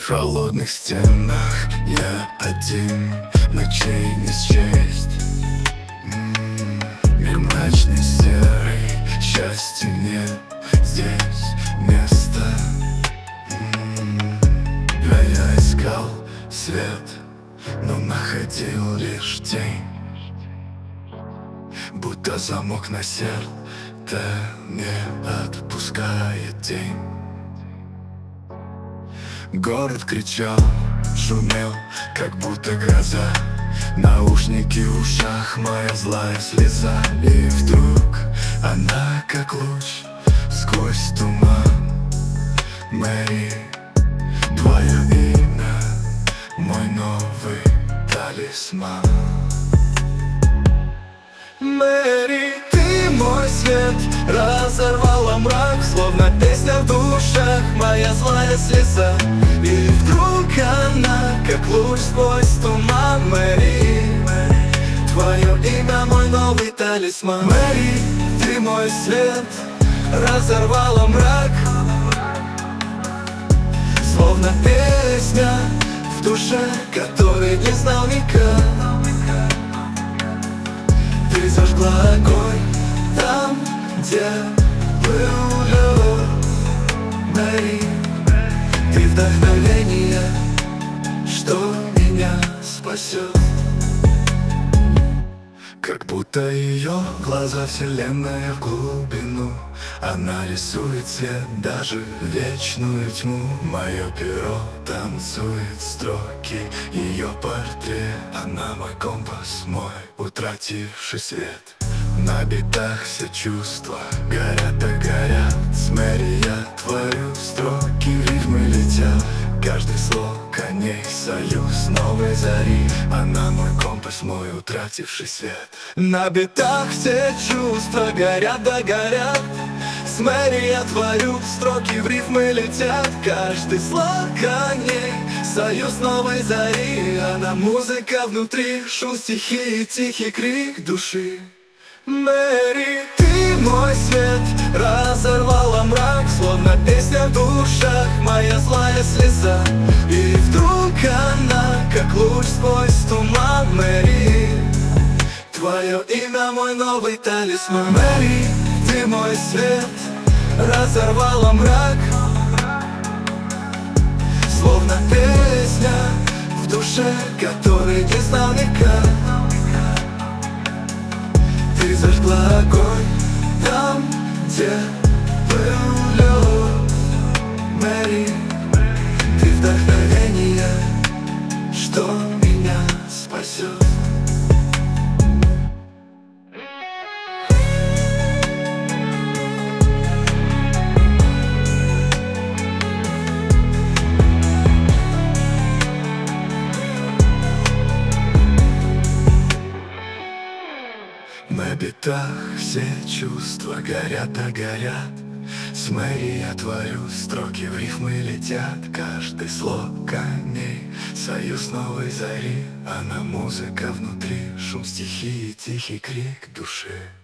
холодных стенах я один, ночей не счесть. Мир мрачный, серый, счастья нет здесь места. Я искал свет, но находил лишь тень. Будто замок на сердце не отпускает день. Город кричал, шумел, как будто гроза. Наушники в ушах, моя злая слеза. И вдруг она, как луч сквозь туман. Мэри, твое имя, мой новый талисман. Мэри, ты мой свет, разорвала мрак, словно песня в душах, моя злая слеза. И вдруг она, как луч сквозь туман. Мэри, твое имя, мой новый талисман. Мэри, ты мой свет, разорвала мрак, словно песня в душе, которой не знал века. Ты зажгла огонь там, где был лед. Мэри, ты вдохновение, что меня спасет. Как будто ее глаза вселенная в глубину. Она рисует свет, даже вечную тьму. Мое перо танцует строки, ее портрет. Она мой компас, мой утративший свет. На битах все чувства горят и горят. С Мэри я творю строки, рифмы летят. Каждый слог о ней союз новой зари. Она мой компас, мой утративший свет. На битах все чувства горят да горят. С Мэри я творю строки, в рифмы летят. Каждый слог о ней союз новой зари. Она музыка внутри, шум стихии, тихий крик души. Мэри, ты мой свет, разорвала мрак, словно песня в душах, моя злая слеза. И вдруг она, как луч сквозь туман. Мэри, твое имя, мой новый талисман. Мэри, ты мой свет, разорвала мрак, словно песня в душе, которой не знал века. Ты зажгла огонь там, где был лед. Мэри, ты вдохновение, что меня спасет. На битах все чувства горят да горят. С Мэри я творю строки, в рифмы летят. Каждый слог о ней союз новой зари. Она музыка внутри, шум стихии, тихий крик души.